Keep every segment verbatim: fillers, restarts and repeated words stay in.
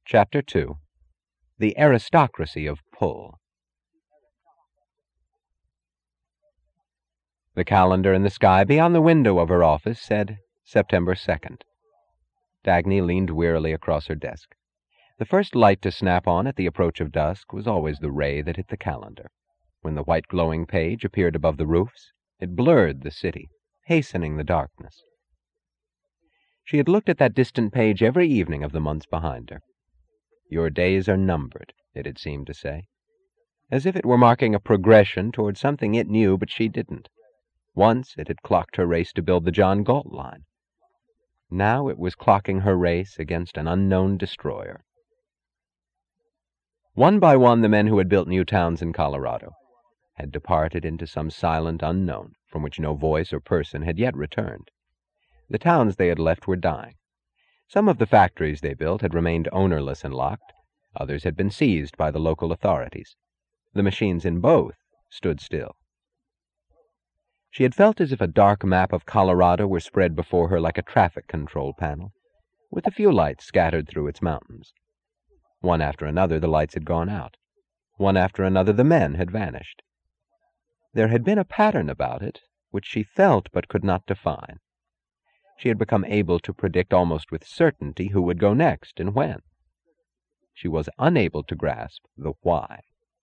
Chapter two. The Aristocracy of Pull. The calendar in the sky beyond the window of her office said September second. Dagny leaned wearily across her desk. The first light to snap on at the approach of dusk was always the ray that hit the calendar. When the white glowing page appeared above the roofs, it blurred the city, hastening the darkness. She had looked at that distant page every evening of the months behind her. Your days are numbered, it had seemed to say, as if it were marking a progression toward something it knew but she didn't. Once it had clocked her race to build the John Galt line. Now it was clocking her race against an unknown destroyer. One by one the men who had built new towns in Colorado had departed into some silent unknown from which no voice or person had yet returned. The towns they had left were dying. Some of the factories they built had remained ownerless and locked. Others had been seized by the local authorities. The machines in both stood still. She had felt as if a dark map of Colorado were spread before her like a traffic control panel, with a few lights scattered through its mountains. One after another the lights had gone out. One after another the men had vanished. There had been a pattern about it which she felt but could not define. She had become able to predict almost with certainty who would go next and when. She was unable to grasp the why.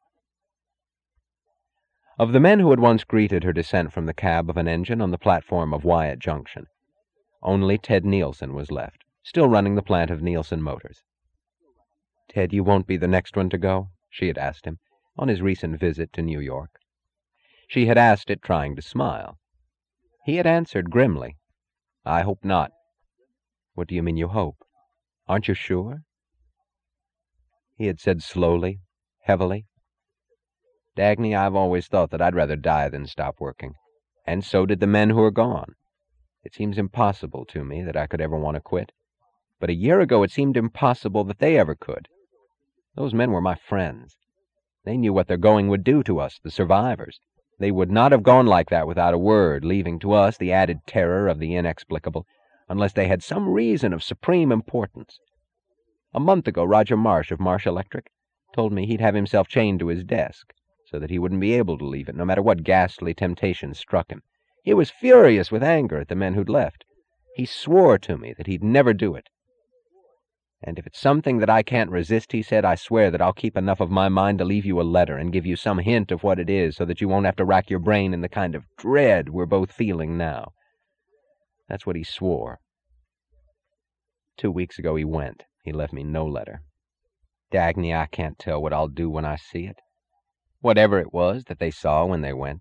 Of the men who had once greeted her descent from the cab of an engine on the platform of Wyatt Junction, only Ted Nielsen was left, still running the plant of Nielsen Motors. "Ted, you won't be the next one to go?" she had asked him on his recent visit to New York. She had asked it trying to smile. He had answered grimly, "I hope not." "What do you mean you hope? Aren't you sure?" He had said slowly, heavily, "Dagny, I've always thought that I'd rather die than stop working, and so did the men who are gone. It seems impossible to me that I could ever want to quit, but a year ago it seemed impossible that they ever could. Those men were my friends. They knew what their going would do to us, the survivors. They would not have gone like that without a word, leaving to us the added terror of the inexplicable, unless they had some reason of supreme importance. A month ago Roger Marsh of Marsh Electric told me he'd have himself chained to his desk, so that he wouldn't be able to leave it, no matter what ghastly temptations struck him. He was furious with anger at the men who'd left. He swore to me that he'd never do it. And if it's something that I can't resist, he said, I swear that I'll keep enough of my mind to leave you a letter and give you some hint of what it is so that you won't have to rack your brain in the kind of dread we're both feeling now. That's what he swore. Two weeks ago he went. He left me no letter. Dagny, I can't tell what I'll do when I see it. Whatever it was that they saw when they went."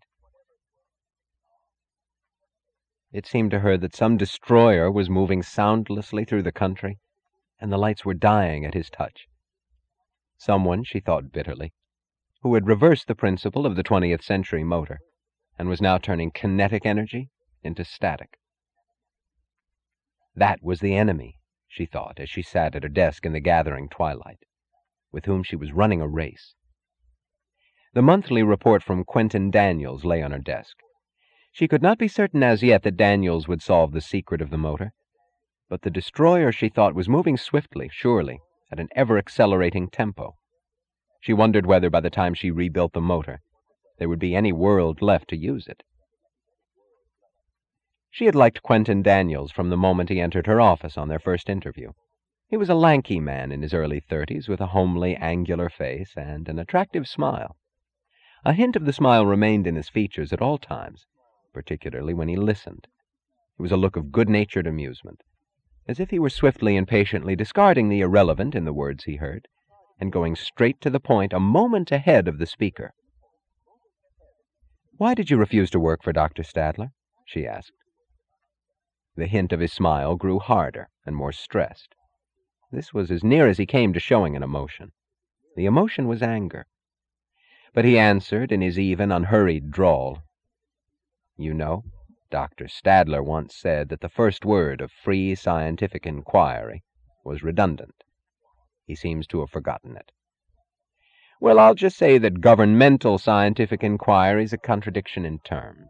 It seemed to her that some destroyer was moving soundlessly through the country, and the lights were dying at his touch. Someone, she thought bitterly, who had reversed the principle of the twentieth century motor, and was now turning kinetic energy into static. That was the enemy, she thought, as she sat at her desk in the gathering twilight, with whom she was running a race. The monthly report from Quentin Daniels lay on her desk. She could not be certain as yet that Daniels would solve the secret of the motor, but the destroyer, she thought, was moving swiftly, surely, at an ever-accelerating tempo. She wondered whether, by the time she rebuilt the motor, there would be any world left to use it. She had liked Quentin Daniels from the moment he entered her office on their first interview. He was a lanky man in his early thirties, with a homely, angular face and an attractive smile. A hint of the smile remained in his features at all times, particularly when he listened. It was a look of good-natured amusement, as if he were swiftly and patiently discarding the irrelevant in the words he heard, and going straight to the point a moment ahead of the speaker. "Why did you refuse to work for Doctor Stadler?" she asked. The hint of his smile grew harder and more stressed. This was as near as he came to showing an emotion. The emotion was anger. But he answered in his even, unhurried drawl, "You know, Doctor Stadler once said that the first word of free scientific inquiry was redundant. He seems to have forgotten it. Well, I'll just say that governmental scientific inquiry is a contradiction in terms."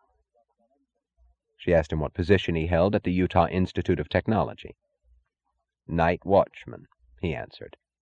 She asked him what position he held at the Utah Institute of Technology. "Night watchman," he answered,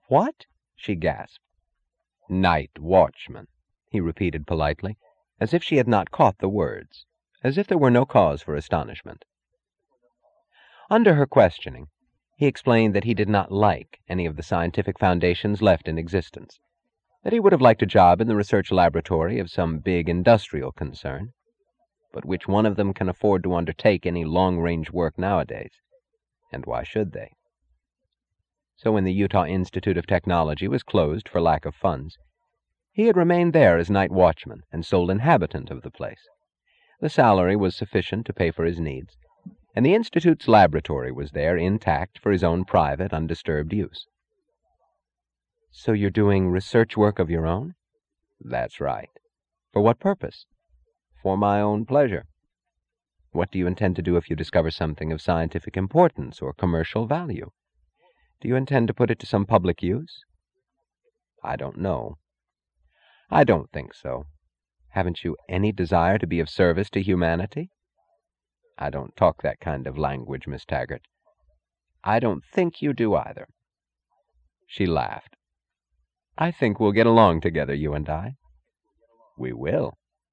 What? She gasped. Night watchman, he repeated politely, as if she had not caught the words, as if there were no cause for astonishment. Under her questioning, he explained that he did not like any of the scientific foundations left in existence, that he would have liked a job in the research laboratory of some big industrial concern, but which one of them can afford to undertake any long-range work nowadays, and why should they? So when the Utah Institute of Technology was closed for lack of funds, he had remained there as night watchman and sole inhabitant of the place. The salary was sufficient to pay for his needs, and the Institute's laboratory was there intact for his own private, undisturbed use. So you're doing research work of your own? That's right. For what purpose? For my own pleasure. What do you intend to do if you discover something of scientific importance or commercial value? Do you intend to put it to some public use? I don't know. I don't think so. Haven't you any desire to be of service to humanity? I don't talk that kind of language, Miss Taggart. I don't think you do either. She laughed. I think we'll get along together, you and I. We will.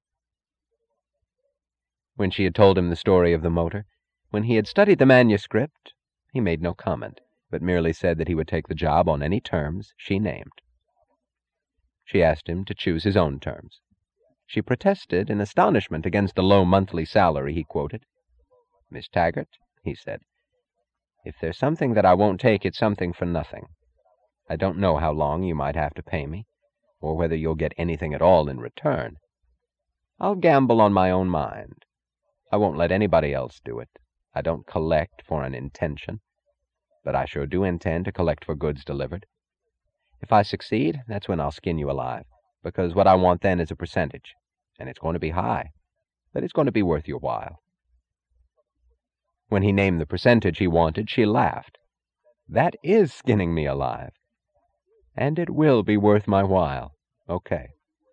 When she had told him the story of the motor, when he had studied the manuscript, he made no comment, but merely said that he would take the job on any terms she named. She asked him to choose his own terms. She protested in astonishment against the low monthly salary he quoted. Miss Taggart, he said, if there's something that I won't take, it's something for nothing. I don't know how long you might have to pay me, or whether you'll get anything at all in return. I'll gamble on my own mind. I won't let anybody else do it. I don't collect for an intention, but I sure do intend to collect for goods delivered. If I succeed, that's when I'll skin you alive, because what I want then is a percentage, and it's going to be high, but it's going to be worth your while. When he named the percentage he wanted, she laughed. That is skinning me alive. And it will be worth my while. Okay.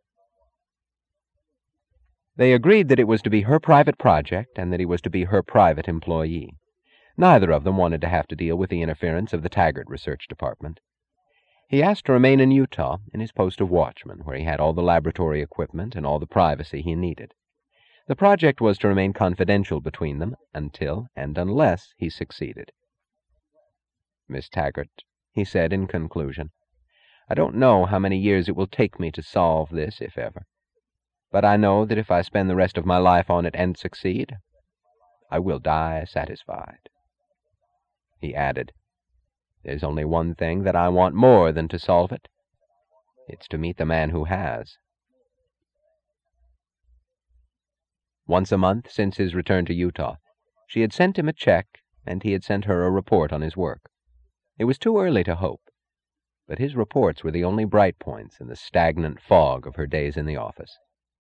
They agreed that it was to be her private project and that he was to be her private employee. Neither of them wanted to have to deal with the interference of the Taggart Research Department. He asked to remain in Utah in his post of watchman, where he had all the laboratory equipment and all the privacy he needed. The project was to remain confidential between them until and unless he succeeded. Miss Taggart, he said in conclusion, I don't know how many years it will take me to solve this, if ever. But I know that if I spend the rest of my life on it and succeed, I will die satisfied. He added, There's only one thing that I want more than to solve it. It's to meet the man who has. Once a month since his return to Utah, she had sent him a check, and he had sent her a report on his work. It was too early to hope, but his reports were the only bright points in the stagnant fog of her days in the office.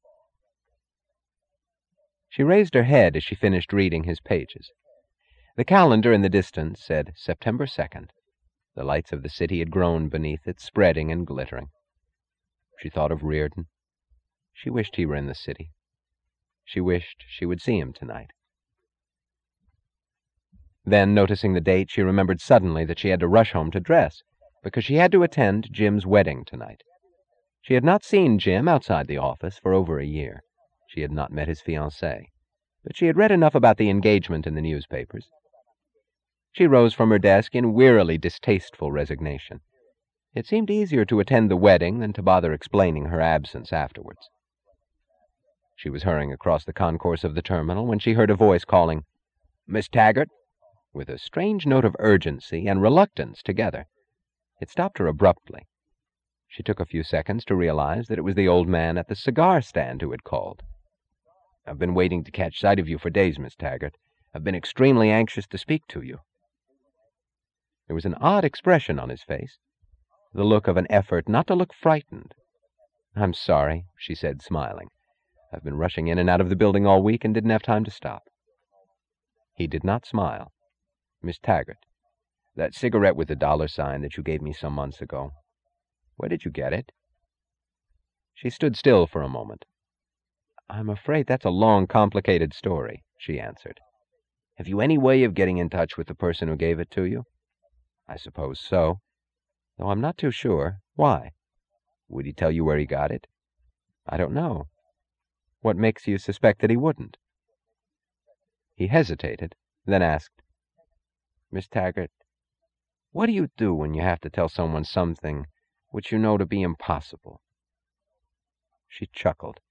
She raised her head as she finished reading his pages. The calendar in the distance said September second. The lights of the city had grown beneath it, spreading and glittering. She thought of Reardon. She wished he were in the city. She wished she would see him tonight. Then, noticing the date, she remembered suddenly that she had to rush home to dress, because she had to attend Jim's wedding tonight. She had not seen Jim outside the office for over a year. She had not met his fiancée, but she had read enough about the engagement in the newspapers. She rose from her desk in wearily distasteful resignation. It seemed easier to attend the wedding than to bother explaining her absence afterwards. She was hurrying across the concourse of the terminal when she heard a voice calling, Miss Taggart, with a strange note of urgency and reluctance together. It stopped her abruptly. She took a few seconds to realize that it was the old man at the cigar stand who had called. I've been waiting to catch sight of you for days, Miss Taggart. I've been extremely anxious to speak to you. There was an odd expression on his face, the look of an effort not to look frightened. I'm sorry, she said, smiling. I've been rushing in and out of the building all week and didn't have time to stop. He did not smile. Miss Taggart, that cigarette with the dollar sign that you gave me some months ago, where did you get it? She stood still for a moment. I'm afraid that's a long, complicated story, she answered. Have you any way of getting in touch with the person who gave it to you? I suppose so. Though I'm not too sure. Why? Would he tell you where he got it? I don't know. What makes you suspect that he wouldn't? He hesitated, then asked, Miss Taggart, what do you do when you have to tell someone something which you know to be impossible? She chuckled.